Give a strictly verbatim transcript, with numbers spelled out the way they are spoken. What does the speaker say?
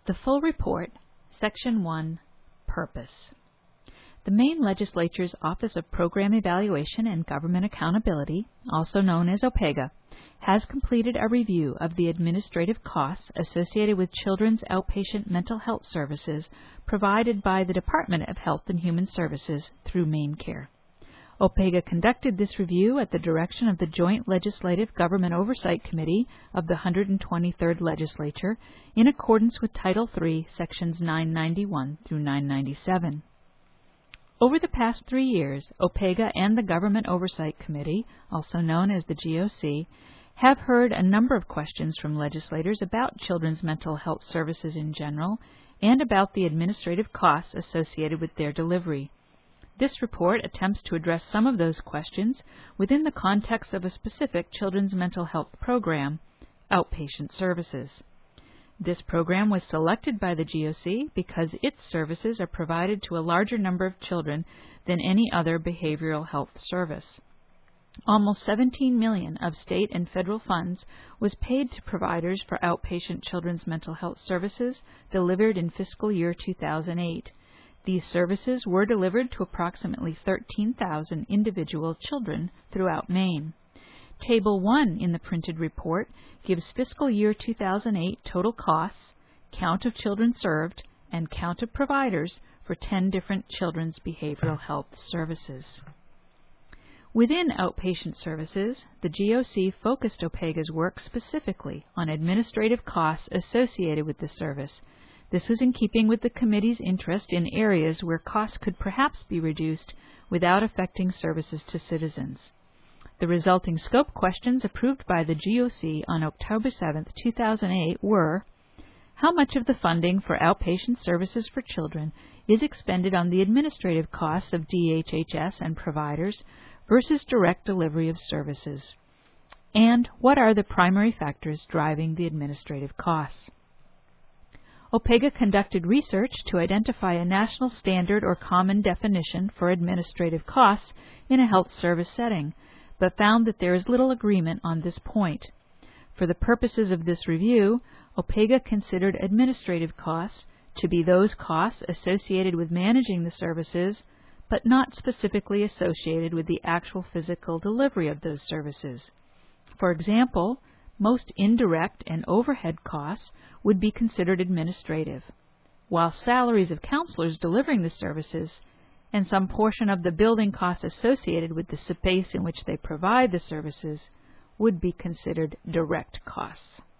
The full report, Section one, Purpose. The Maine Legislature's Office of Program Evaluation and Government Accountability, also known as OPEGA, has completed a review of the administrative costs associated with children's outpatient mental health services provided by the Department of Health and Human Services through MaineCare. OPEGA conducted this review at the direction of the Joint Legislative Government Oversight Committee of the one hundred twenty-third Legislature in accordance with Title three, Sections nine ninety-one through nine ninety-seven. Over the past three years, OPEGA and the Government Oversight Committee, also known as the G O C, have heard a number of questions from legislators about children's mental health services in general and about the administrative costs associated with their delivery. This report attempts to address some of those questions within the context of a specific children's mental health program, outpatient services. This program was selected by the G O C because its services are provided to a larger number of children than any other behavioral health service. Almost seventeen million dollars of state and federal funds was paid to providers for outpatient children's mental health services delivered in fiscal year two thousand eight. These services were delivered to approximately thirteen thousand individual children throughout Maine. Table one in the printed report gives fiscal year two thousand eight total costs, count of children served, and count of providers for ten different children's behavioral health services. Within outpatient services, the G O C focused OPEGA's work specifically on administrative costs associated with the service. This was in keeping with the committee's interest in areas where costs could perhaps be reduced without affecting services to citizens. The resulting scope questions approved by the G O C on October seventh, two thousand eight were: how much of the funding for outpatient services for children is expended on the administrative costs of D H H S and providers versus direct delivery of services? And what are the primary factors driving the administrative costs? OPEGA conducted research to identify a national standard or common definition for administrative costs in a health service setting, but found that there is little agreement on this point. For the purposes of this review, OPEGA considered administrative costs to be those costs associated with managing the services, but not specifically associated with the actual physical delivery of those services. For example, most indirect and overhead costs would be considered administrative, while salaries of counselors delivering the services and some portion of the building costs associated with the space in which they provide the services would be considered direct costs.